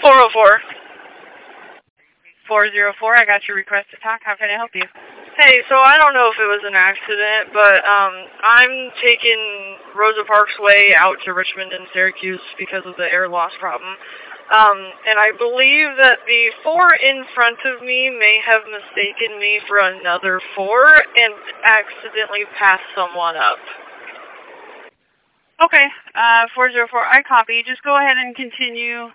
404. 404, I got your request to talk. How can I help you? Hey, so I don't know if it was an accident, but I'm taking Rosa Parks Way out to Richmond and Syracuse because of the air loss problem. And I believe that the 4 in front of me may have mistaken me for another 4 and accidentally passed someone up. Okay, 404, I copy. Just go ahead and continue